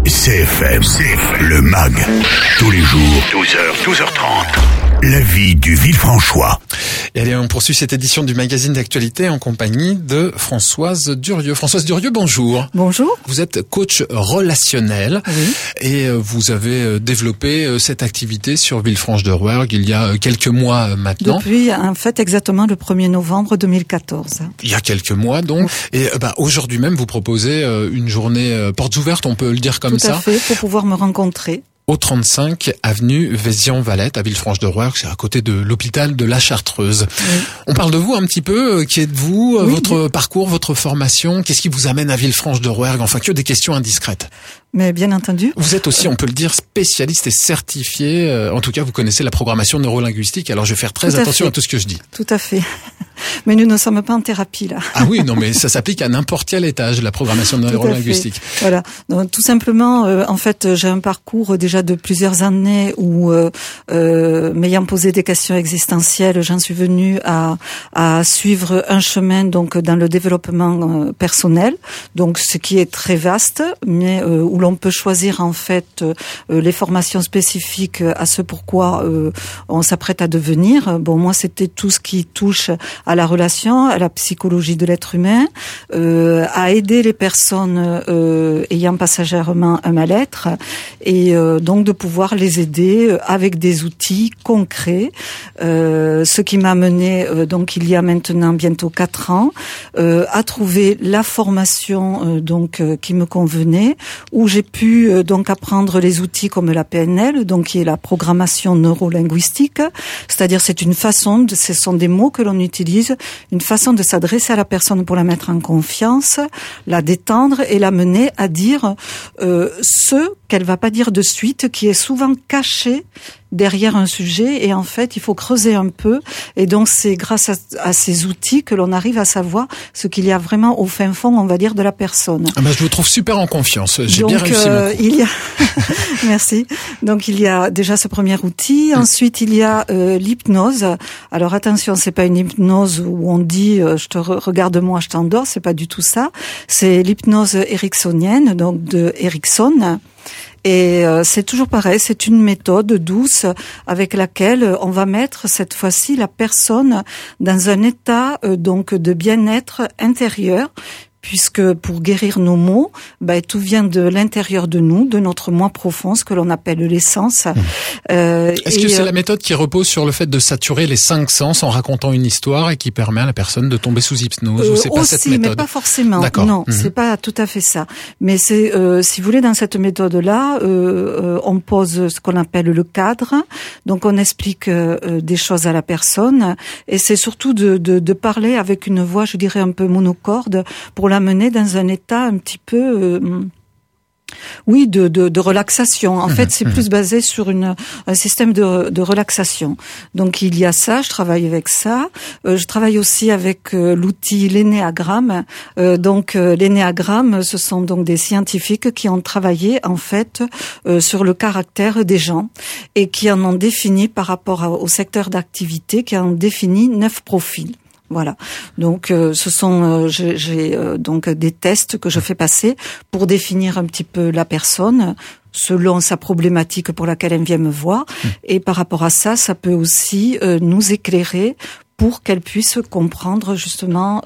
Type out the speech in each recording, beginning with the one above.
CFM, le MAG, tous les jours, 12h, 12h30. La vie du Villefranchois. Et allez, on poursuit cette édition du magazine d'actualité en compagnie de Françoise Durieux. Françoise Durieux, bonjour. Bonjour. Vous êtes coach relationnel et vous avez développé cette activité sur Villefranche-de-Rouergue il y a quelques mois maintenant. Depuis, en fait, exactement le 1er novembre 2014. Il y a quelques mois donc. Et aujourd'hui même, vous proposez une journée portes ouvertes, on peut le dire comme ça. Tout à fait, pour pouvoir me rencontrer. Au 35 avenue Vézian-Valette à Villefranche-de-Rouergue, c'est à côté de l'hôpital de la Chartreuse. Oui. On parle de vous un petit peu, qui êtes-vous, votre parcours, votre formation, qu'est-ce qui vous amène à Villefranche-de-Rouergue, enfin que des questions indiscrètes. Mais bien entendu. Vous êtes aussi, on peut le dire, spécialiste et certifié, en tout cas vous connaissez la programmation neurolinguistique, alors je vais faire très attention à tout ce que je dis. Tout à fait. Mais nous ne sommes pas en thérapie là. Ah oui, non mais ça s'applique à n'importe quel étage, la programmation neurolinguistique. Voilà. Donc, tout simplement, en fait, j'ai un parcours déjà de plusieurs années où, m'ayant posé des questions existentielles, j'en suis venue à suivre un chemin donc dans le développement personnel. Donc, ce qui est très vaste, mais où l'on peut choisir en fait les formations spécifiques à ce pourquoi on s'apprête à devenir. Bon, moi, c'était tout ce qui touche à la relation, à la psychologie de l'être humain, à aider les personnes ayant passagèrement un mal-être et donc de pouvoir les aider avec des outils concrets. Ce qui m'a mené donc il y a maintenant bientôt 4 ans à trouver la formation donc qui me convenait, où j'ai pu donc apprendre les outils comme la PNL, donc qui est la programmation neurolinguistique, c'est-à-dire c'est une façon, ce sont des mots que l'on utilise, une façon de s'adresser à la personne pour la mettre en confiance, la détendre et la mener à dire ce qu'elle va pas dire de suite, qui est souvent caché derrière un sujet, et en fait il faut creuser un peu, et donc c'est grâce à ces outils que l'on arrive à savoir ce qu'il y a vraiment au fin fond, on va dire, de la personne. Ah je vous trouve super en confiance, j'ai donc, bien réussi mon coup. Il y a merci. Donc il y a déjà ce premier outil, ensuite il y a l'hypnose. Alors attention, c'est pas une hypnose où on dit je te regarde-moi, je t'endors, c'est pas du tout ça. C'est l'hypnose ericksonienne, donc de Erickson. Et c'est toujours pareil, c'est une méthode douce avec laquelle on va mettre cette fois-ci la personne dans un état donc de bien-être intérieur, puisque pour guérir nos maux, tout vient de l'intérieur de nous, de notre moi profond, ce que l'on appelle l'essence. Est-ce que c'est la méthode qui repose sur le fait de saturer les 5 sens en racontant une histoire et qui permet à la personne de tomber sous hypnose, ou c'est pas cette méthode? Mais pas forcément. D'accord. Non, c'est pas tout à fait ça. Mais c'est, si vous voulez, dans cette méthode-là, on pose ce qu'on appelle le cadre. Donc on explique des choses à la personne, et c'est surtout de parler avec une voix, je dirais, un peu monocorde, pour la mener dans un état un petit peu de relaxation. En fait, c'est plus basé sur un système de relaxation. Donc il y a ça, je travaille avec ça. Je travaille aussi avec l'outil l'énéagramme. Donc l'énéagramme, ce sont donc des scientifiques qui ont travaillé en fait sur le caractère des gens et qui en ont défini par rapport au secteur d'activité, qui en ont défini 9 profils. Voilà. Donc, ce sont j'ai donc des tests que je fais passer pour définir un petit peu la personne selon sa problématique pour laquelle elle vient me voir. Et par rapport à ça, ça peut aussi nous éclairer pour qu'elle puisse comprendre justement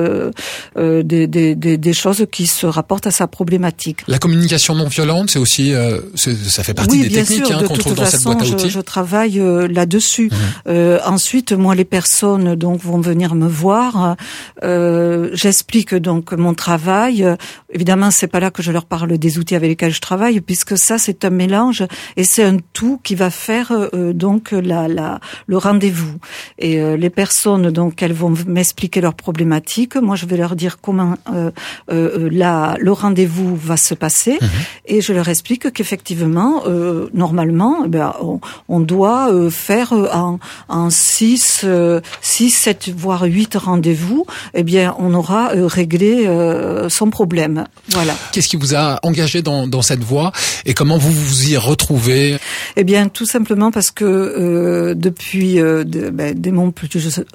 des choses qui se rapportent à sa problématique. La communication non violente, c'est aussi ça fait partie des techniques qu'on trouve dans cette boîte à outils. Je travaille là-dessus. Ensuite, moi, les personnes donc vont venir me voir. J'explique donc mon travail. Évidemment, c'est pas là que je leur parle des outils avec lesquels je travaille, puisque ça, c'est un mélange et c'est un tout qui va faire donc le rendez-vous. Et les personnes, donc, elles vont m'expliquer leurs problématiques. Moi, je vais leur dire comment le rendez-vous va se passer, et je leur explique qu'effectivement, normalement, on doit faire en 6, 7, voire 8 rendez-vous. Eh bien, on aura réglé son problème. Voilà. Qu'est-ce qui vous a engagé dans cette voie et comment vous vous y retrouvez? Eh bien, tout simplement parce que depuis dès mon plus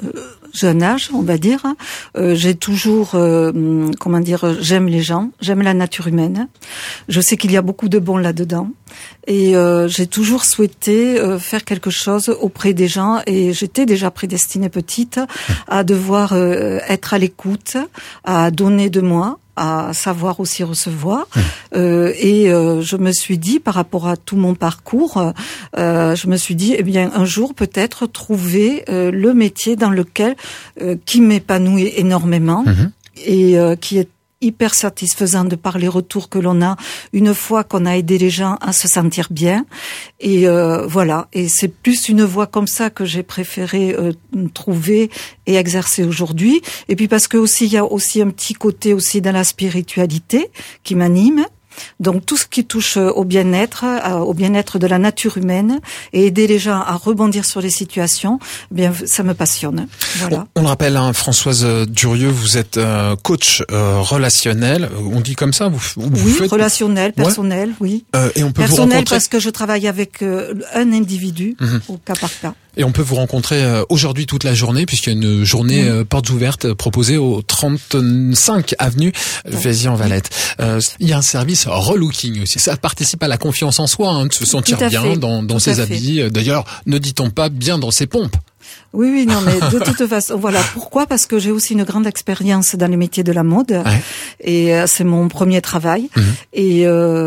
jeune âge, on va dire. J'ai toujours, j'aime les gens, j'aime la nature humaine. Je sais qu'il y a beaucoup de bon là-dedans. Et j'ai toujours souhaité faire quelque chose auprès des gens, et j'étais déjà prédestinée petite à devoir être à l'écoute, à donner de moi, à savoir aussi recevoir. Et je me suis dit, par rapport à tout mon parcours, je me suis dit, eh bien, un jour peut-être trouver le métier dans lequel qui m'épanouit énormément et qui est hyper satisfaisant de par les retours que l'on a une fois qu'on a aidé les gens à se sentir bien. Et voilà. Et c'est plus une voie comme ça que j'ai préféré trouver et exercer aujourd'hui. Et puis parce que aussi il y a aussi un petit côté aussi dans la spiritualité qui m'anime. Donc tout ce qui touche au bien-être de la nature humaine, et aider les gens à rebondir sur les situations, eh bien ça me passionne. Voilà. On le rappelle, hein, Françoise Durieux, vous êtes coach relationnel. On dit comme ça, vous faites... relationnel, personnel, oui. Et on peut personnel vous rencontrer... parce que je travaille avec un individu au cas par cas. Et on peut vous rencontrer aujourd'hui toute la journée, puisqu'il y a une journée portes ouvertes proposée au 35 avenue Vaison-Valette. Il y a un service relooking aussi. Ça participe à la confiance en soi, hein, de se sentir bien dans ses habits. D'ailleurs, ne dit-on pas bien dans ses pompes? Oui, non, mais de toute façon, voilà. Pourquoi? Parce que j'ai aussi une grande expérience dans les métiers de la mode, et c'est mon premier travail. Et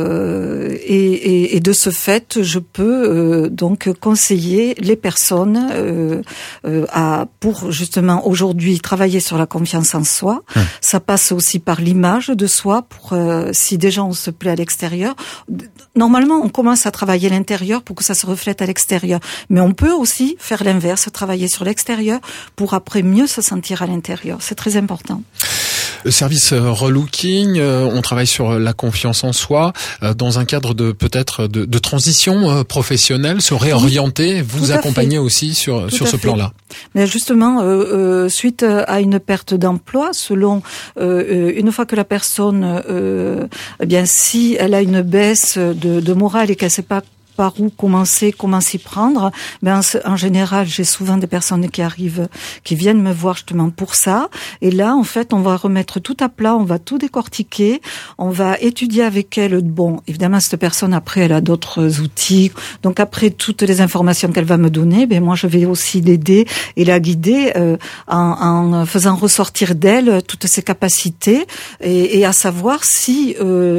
de ce fait, je peux donc conseiller les personnes pour justement aujourd'hui travailler sur la confiance en soi. Ça passe aussi par l'image de soi. Pour si déjà on se plaît à l'extérieur, normalement on commence à travailler l'intérieur pour que ça se reflète à l'extérieur. Mais on peut aussi faire l'inverse, travailler sur l'extérieur pour après mieux se sentir à l'intérieur. C'est très important. Le service relooking, on travaille sur la confiance en soi dans un cadre de peut-être de transition professionnelle, se réorienter, vous accompagner aussi sur ce plan-là. Mais justement, suite à une perte d'emploi, selon une fois que la personne, eh bien, si elle a une baisse de morale et qu'elle sait pas par où commencer, comment s'y prendre, ben en général, j'ai souvent des personnes qui viennent me voir justement pour ça. Et là, en fait, on va remettre tout à plat, on va tout décortiquer, on va étudier avec elle. Bon, évidemment, cette personne après, elle a d'autres outils. Donc après toutes les informations qu'elle va me donner, ben moi, je vais aussi l'aider et la guider en faisant ressortir d'elle toutes ses capacités et à savoir si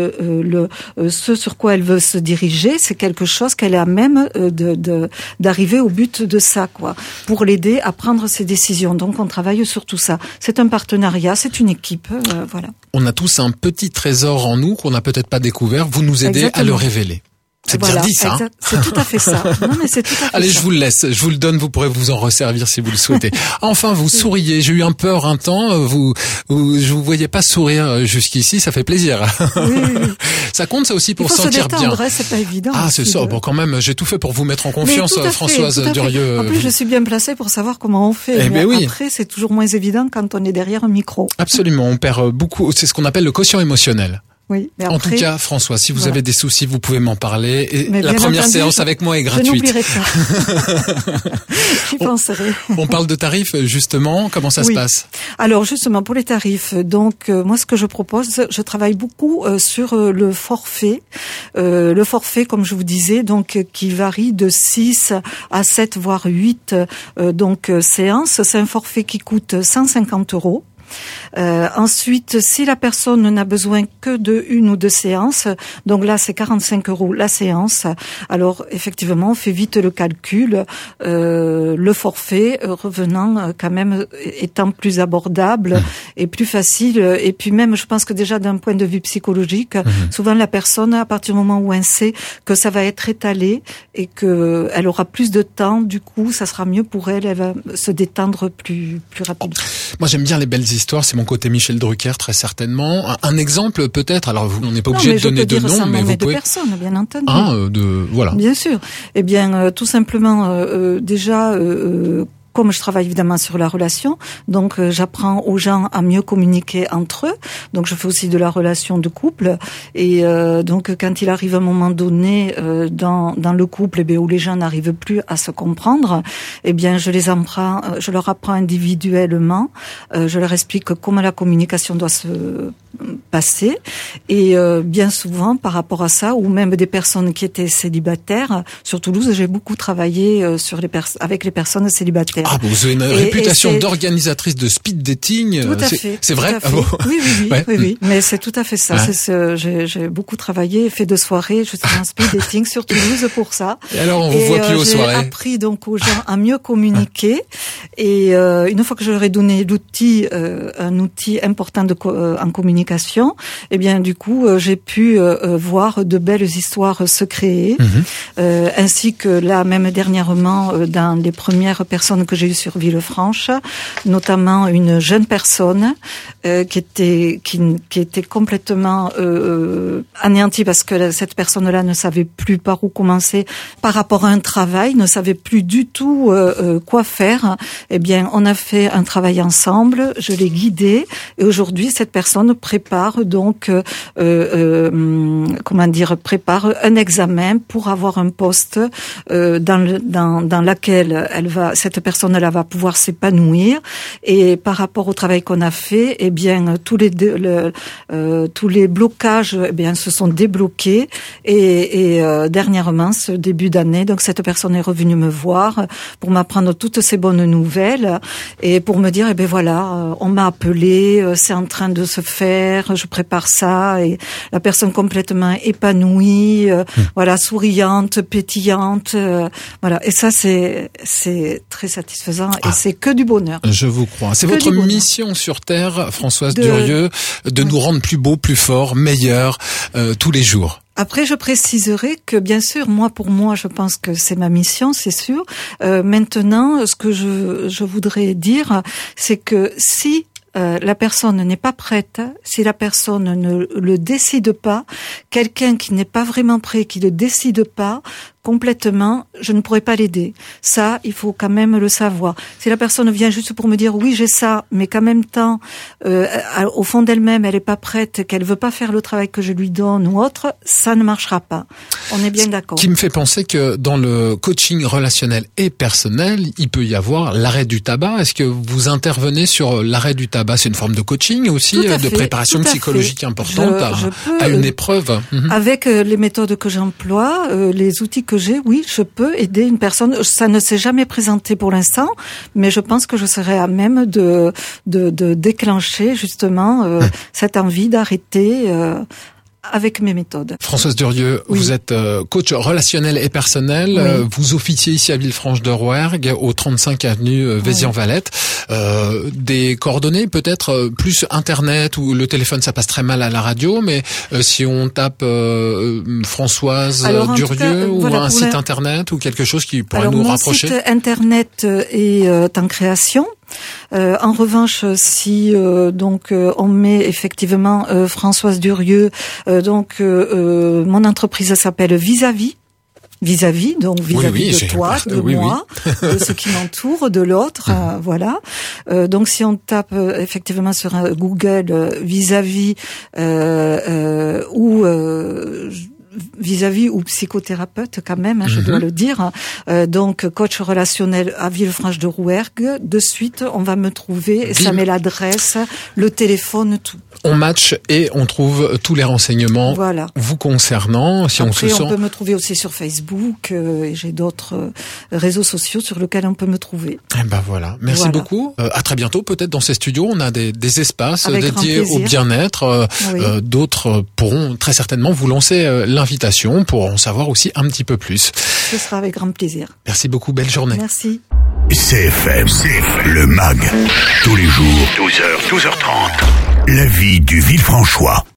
ce sur quoi elle veut se diriger, c'est quelque chose qu'elle est à même d'arriver au but de ça, quoi, pour l'aider à prendre ses décisions. Donc on travaille sur tout ça. C'est un partenariat, c'est une équipe, voilà. On a tous un petit trésor en nous qu'on n'a peut-être pas découvert. Vous nous aidez à le révéler. C'est bien dit, ça. Hein, c'est tout à fait ça. Non, mais c'est tout à fait Allez, ça. Je vous le laisse. Je vous le donne. Vous pourrez vous en resservir si vous le souhaitez. Enfin, vous souriez. J'ai eu peur un temps. Je vous voyais pas sourire jusqu'ici. Ça fait plaisir. Oui. Ça compte, ça aussi, pour sentir bien. C'est pas évident. Ah, c'est ça. Bon, quand même, j'ai tout fait pour vous mettre en confiance, Françoise Durieux. En plus, je suis bien placée pour savoir comment on fait. Mais après, c'est toujours moins évident quand on est derrière un micro. Absolument. On perd beaucoup. C'est ce qu'on appelle le quotient émocionnel. Oui, mais après, en tout cas, François, si vous avez des soucis, vous pouvez m'en parler. Et la première séance avec moi est gratuite. Je n'oublierai pas. J'y penserai. On parle de tarifs, justement. Comment ça se passe? Alors, justement, pour les tarifs, donc, moi, ce que je propose, je travaille beaucoup sur le forfait. Le forfait, comme je vous disais, donc, qui varie de 6 à 7, voire 8, séances. C'est un forfait qui coûte 150 €. Ensuite, si la personne n'a besoin que de 1 ou 2 séances, donc là c'est 45 € la séance. Alors effectivement, on fait vite le calcul. Le forfait revenant quand même étant plus abordable et plus facile. Et puis même, je pense que déjà d'un point de vue psychologique, souvent la personne, à partir du moment où elle sait que ça va être étalé et que elle aura plus de temps, du coup, ça sera mieux pour elle. Elle va se détendre plus rapidement. Moi, j'aime bien les belles histoires. C'est mon côté Michel Drucker, très certainement. Un exemple, peut-être. Alors, on n'est pas obligé de donner de nom, mais vous pouvez. De personnes, bien entendu. Voilà. Bien sûr. Eh bien, tout simplement, déjà, comme je travaille évidemment sur la relation, donc j'apprends aux gens à mieux communiquer entre eux. Donc je fais aussi de la relation de couple. Et donc quand il arrive un moment donné dans le couple, où les gens n'arrivent plus à se comprendre, je leur apprends individuellement. Je leur explique comment la communication doit se passer. Et bien souvent, par rapport à ça, ou même des personnes qui étaient célibataires, sur Toulouse, j'ai beaucoup travaillé avec les personnes célibataires. Ah, vous avez une réputation d'organisatrice de speed dating. Tout à fait. C'est vrai? Ah bon. Oui. Mais c'est tout à fait ça. Ouais. J'ai beaucoup travaillé, fait de soirées, justement, speed dating sur Toulouse pour ça. Et alors, on vous voit plus aux soirées. J'ai appris donc aux gens à mieux communiquer. Et une fois que je leur ai donné un outil important en communication, eh bien, du coup, j'ai pu voir de belles histoires se créer, ainsi que là, même dernièrement, dans les premières personnes que j'ai eues sur Villefranche, notamment une jeune personne qui était complètement anéantie parce que cette personne-là ne savait plus par où commencer par rapport à un travail, ne savait plus du tout quoi faire. Eh bien, on a fait un travail ensemble, je l'ai guidée, et aujourd'hui, cette personne prépare donc prépare un examen pour avoir un poste dans laquelle cette personne-là va pouvoir s'épanouir. Et par rapport au travail qu'on a fait, eh bien tous les blocages se sont débloqués. Et dernièrement, ce début d'année, donc cette personne est revenue me voir pour m'apprendre toutes ces bonnes nouvelles et pour me dire on m'a appelé, c'est en train de se faire, je prépare ça, et la personne complètement épanouie, souriante, pétillante, et ça c'est très satisfaisant et c'est que du bonheur. Je vous crois. C'est votre mission sur Terre, Françoise Durieux, de nous rendre plus beaux, plus forts, meilleurs tous les jours. Après, je préciserai que, bien sûr, pour moi, je pense que c'est ma mission, c'est sûr. Maintenant, ce que je voudrais dire, c'est que si la personne n'est pas prête, si la personne ne le décide pas, quelqu'un qui n'est pas vraiment prêt, qui ne décide pas complètement, je ne pourrais pas l'aider. Ça, il faut quand même le savoir. Si la personne vient juste pour me dire oui, j'ai ça, mais qu'en même temps, au fond d'elle-même, elle est pas prête, qu'elle veut pas faire le travail que je lui donne ou autre, ça ne marchera pas. On est bien d'accord. Ce qui me fait penser que dans le coaching relationnel et personnel, il peut y avoir l'arrêt du tabac. Est-ce que vous intervenez sur l'arrêt du tabac? C'est une forme de coaching aussi, de préparation psychologique importante à une épreuve. Avec les méthodes que j'emploie, les outils que j'ai, oui, je peux aider une personne. Ça ne s'est jamais présenté pour l'instant, mais je pense que je serai à même de déclencher justement cette envie d'arrêter avec mes méthodes. Françoise Durieux, vous êtes coach relationnel et personnel. Vous officiez ici à Villefranche-de-Rouergue, au 35 avenue Vézian-Valette. Des coordonnées peut-être plus Internet ou le téléphone, ça passe très mal à la radio, mais si on tape Françoise Durieux ou un site Internet ou quelque chose qui pourrait nous rapprocher. Mon site Internet est en création. En revanche, si on met effectivement Françoise Durieux, mon entreprise s'appelle Vis-à-vis, donc vis-à-vis de toi, de moi, de ce qui m'entoure, de l'autre, voilà. Donc si on tape effectivement sur Google vis-à-vis vis-à-vis ou psychothérapeute quand même, je dois le dire. Donc coach relationnel à Villefranche-de-Rouergue. De suite, on va me trouver. Ça met l'adresse, le téléphone, tout. On match et on trouve tous les renseignements vous concernant. Si après, on peut me trouver aussi sur Facebook et j'ai d'autres réseaux sociaux sur lesquels on peut me trouver. Voilà. Merci beaucoup. À très bientôt. Peut-être dans ces studios, on a des espaces dédiés au bien-être. D'autres pourront très certainement vous lancer l'invitation pour en savoir aussi un petit peu plus. Ce sera avec grand plaisir. Merci beaucoup. Belle journée. Merci. CFM, le MAG. Tous les jours, 12h, 12h30. La vie du Villefranchois.